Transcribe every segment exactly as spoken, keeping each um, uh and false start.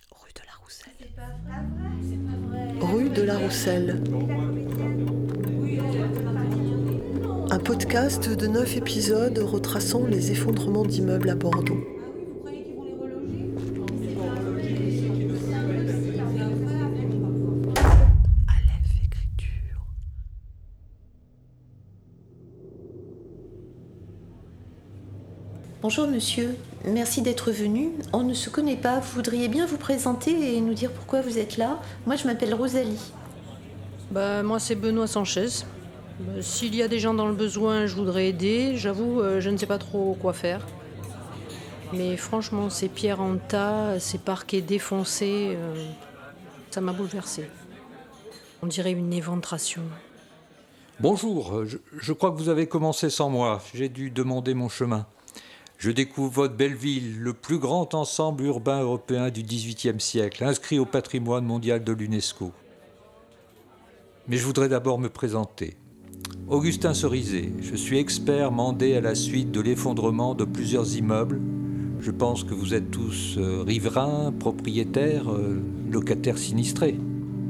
Rue de la Rousselle. Rue de la Rousselle. Un podcast de neuf épisodes retraçant les effondrements d'immeubles à Bordeaux. Aleph écriture. Bonjour monsieur, merci d'être venu. On ne se connaît pas, vous voudriez bien vous présenter et nous dire pourquoi vous êtes là? Moi je m'appelle Rosalie. Bah, moi c'est Benoît Sanchez. Bah, s'il y a des gens dans le besoin, je voudrais aider. J'avoue, euh, je ne sais pas trop quoi faire. Mais franchement, ces pierres en tas, ces parquets défoncés, euh, ça m'a bouleversée. On dirait une éventration. Bonjour, je, je crois que vous avez commencé sans moi. J'ai dû demander mon chemin. Je découvre votre belle ville, le plus grand ensemble urbain européen du dix-huitième siècle, inscrit au patrimoine mondial de l'UNESCO. Mais je voudrais d'abord me présenter. Augustin Cerizet, je suis expert mandé à la suite de l'effondrement de plusieurs immeubles. Je pense que vous êtes tous euh, riverains, propriétaires, euh, locataires sinistrés.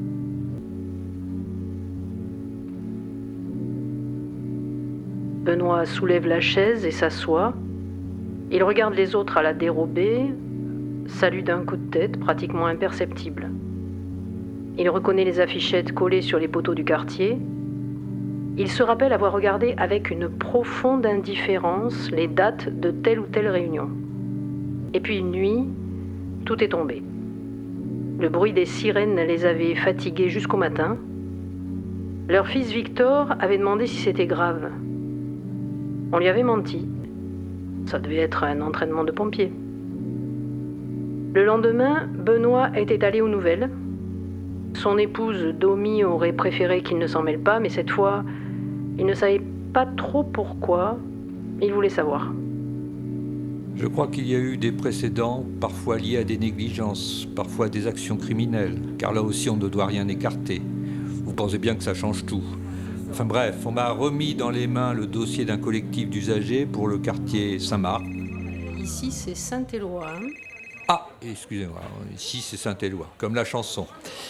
Benoît soulève la chaise et s'assoit. Il regarde les autres à la dérobée, salue d'un coup de tête pratiquement imperceptible. Il reconnaît les affichettes collées sur les poteaux du quartier. Il se rappelle avoir regardé avec une profonde indifférence les dates de telle ou telle réunion. Et puis une nuit, tout est tombé. Le bruit des sirènes les avait fatigués jusqu'au matin. Leur fils Victor avait demandé si c'était grave. On lui avait menti. Ça devait être un entraînement de pompiers. Le lendemain, Benoît était allé aux nouvelles. Son épouse, Domi, aurait préféré qu'il ne s'en mêle pas, mais cette fois, il ne savait pas trop pourquoi. Il voulait savoir. Je crois qu'il y a eu des précédents, parfois liés à des négligences, parfois à des actions criminelles, car là aussi on ne doit rien écarter. Vous pensez bien que ça change tout. Enfin bref, on m'a remis dans les mains le dossier d'un collectif d'usagers pour le quartier Saint-Marc. Ici, c'est Saint-Éloi. Hein ? Ah, excusez-moi, ici c'est Saint-Éloi, comme la chanson.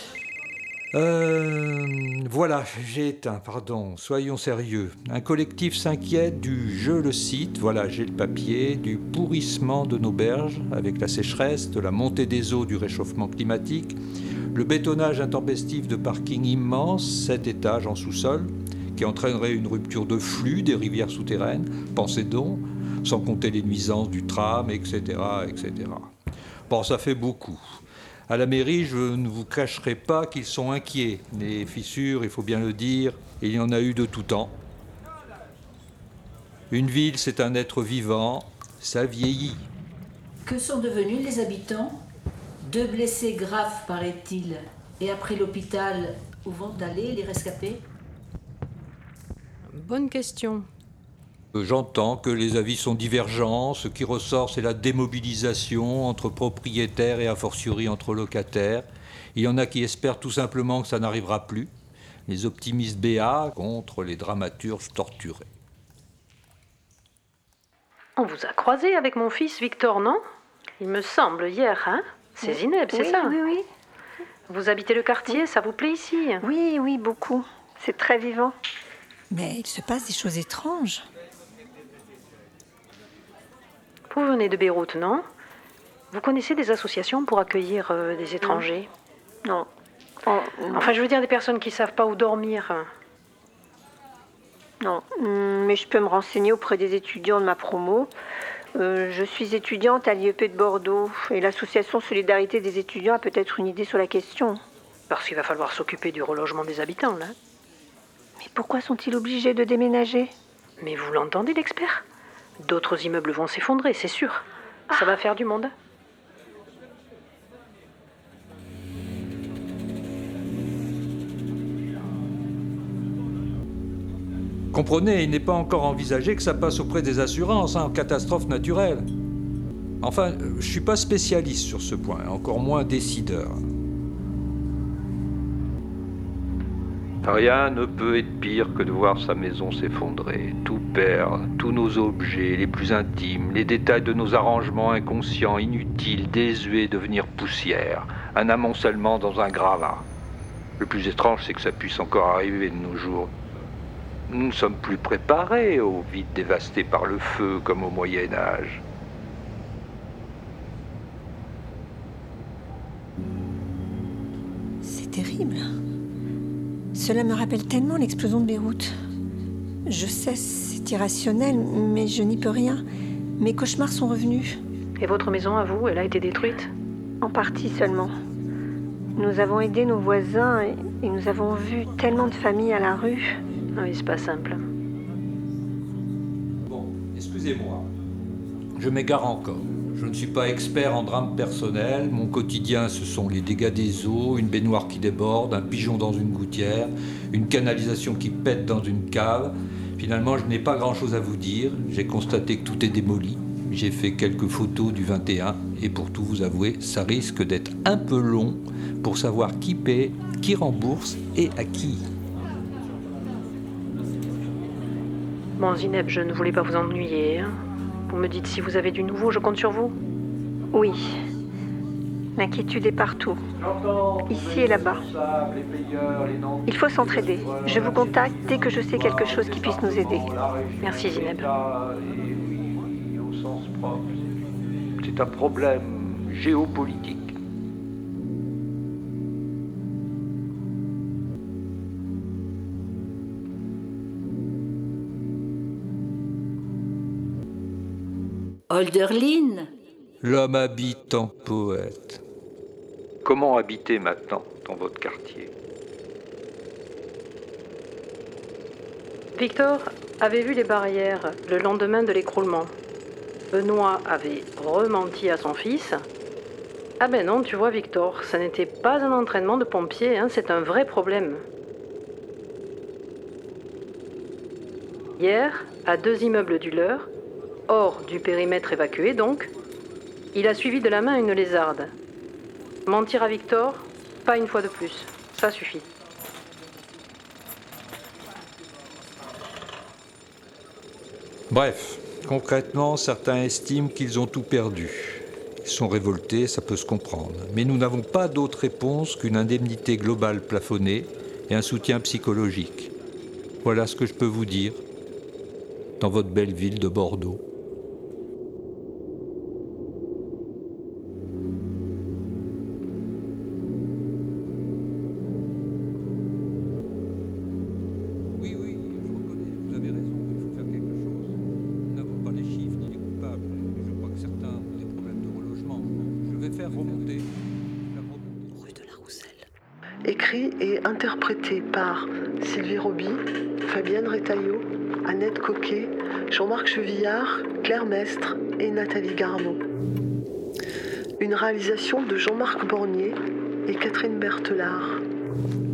Euh, voilà, j'ai éteint, pardon, soyons sérieux. Un collectif s'inquiète du, je le cite, voilà, j'ai le papier, du pourrissement de nos berges avec la sécheresse, de la montée des eaux du réchauffement climatique, le bétonnage intempestif de parkings immenses, sept étages en sous-sol, qui entraînerait une rupture de flux des rivières souterraines, pensez donc, sans compter les nuisances du tram, et cetera, et cetera. Bon, ça fait beaucoup. À la mairie, je ne vous cacherai pas qu'ils sont inquiets. Les fissures, il faut bien le dire, il y en a eu de tout temps. Une ville, c'est un être vivant, ça vieillit. Que sont devenus les habitants? Deux blessés graves, paraît-il. Et après l'hôpital, où vont aller les rescapés? Bonne question. J'entends que les avis sont divergents. Ce qui ressort, c'est la démobilisation entre propriétaires et a fortiori entre locataires. Il y en a qui espèrent tout simplement que ça n'arrivera plus. Les optimistes béats contre les dramaturges torturés. On vous a croisé avec mon fils Victor, non? Il me semble, hier, hein? C'est Zineb, c'est oui, ça? Oui, oui. Vous habitez le quartier, ça vous plaît ici? Oui, oui, beaucoup. C'est très vivant. Mais il se passe des choses étranges. Vous venez de Beyrouth, non? Vous connaissez des associations pour accueillir euh, des étrangers? Non. Oh, non. Enfin, je veux dire des personnes qui ne savent pas où dormir. Non, mais je peux me renseigner auprès des étudiants de ma promo. Euh, je suis étudiante à l'I E P de Bordeaux et l'association Solidarité des étudiants a peut-être une idée sur la question. Parce qu'il va falloir s'occuper du relogement des habitants, là. Mais pourquoi sont-ils obligés de déménager? Mais vous l'entendez, l'expert? D'autres immeubles vont s'effondrer, c'est sûr. Ça ah. va faire du monde. Comprenez, il n'est pas encore envisagé que ça passe auprès des assurances, hein, en catastrophe naturelle. Enfin, je ne suis pas spécialiste sur ce point, encore moins décideur. Rien ne peut être pire que de voir sa maison s'effondrer, tout perdre, tous nos objets les plus intimes, les détails de nos arrangements inconscients, inutiles, désuets, devenir poussière, un amoncellement dans un gravat. Le plus étrange, c'est que ça puisse encore arriver de nos jours. Nous ne sommes plus préparés au vide dévasté par le feu comme au Moyen-Âge. C'est terrible. Cela me rappelle tellement l'explosion de Beyrouth. Je sais, c'est irrationnel, mais je n'y peux rien. Mes cauchemars sont revenus. Et votre maison, à vous, elle a été détruite? En partie seulement. Nous avons aidé nos voisins et, et nous avons vu tellement de familles à la rue. Ah oui, c'est pas simple. Bon, excusez-moi. Je m'égare encore. Je ne suis pas expert en drame personnel. Mon quotidien, ce sont les dégâts des eaux, une baignoire qui déborde, un pigeon dans une gouttière, une canalisation qui pète dans une cave. Finalement, je n'ai pas grand-chose à vous dire. J'ai constaté que tout est démoli. J'ai fait quelques photos du vingt et un. Et pour tout vous avouer, ça risque d'être un peu long pour savoir qui paie, qui rembourse et à qui. Bon, Zineb, je ne voulais pas vous ennuyer. Hein. Vous me dites si vous avez du nouveau, je compte sur vous. Oui. L'inquiétude est partout. Ici et là-bas. Il faut s'entraider. Je vous contacte dès que je sais quelque chose qui puisse nous aider. Merci, Zineb. C'est un problème géopolitique. Hölderlin. L'homme habitant poète. Comment habiter maintenant dans votre quartier? Victor avait vu les barrières le lendemain de l'écroulement. Benoît avait rementi à son fils. Ah ben non, tu vois Victor, ça n'était pas un entraînement de pompier, hein, c'est un vrai problème. Hier, à deux immeubles du leur, hors du périmètre évacué donc, il a suivi de la main une lézarde. Mentir à Victor, pas une fois de plus, ça suffit. Bref, concrètement, certains estiment qu'ils ont tout perdu. Ils sont révoltés, ça peut se comprendre. Mais nous n'avons pas d'autre réponse qu'une indemnité globale plafonnée et un soutien psychologique. Voilà ce que je peux vous dire dans votre belle ville de Bordeaux. Oui, oui, je reconnais, vous avez raison, il faut faire quelque chose. Nous n'avons pas les chiffres ni les coupables. Je crois que certains ont des problèmes de relogement. Je vais faire remonter. Faire remonter. Rue de la Rousselle. Écrit et interprété par Sylvie Roby, Fabienne Retailleau, Annette Coquet, Jean-Marc Chevillard, Claire Mestre et Nathalie Garneau. Une réalisation de Jean-Marc Bornier et Catherine Berthelard.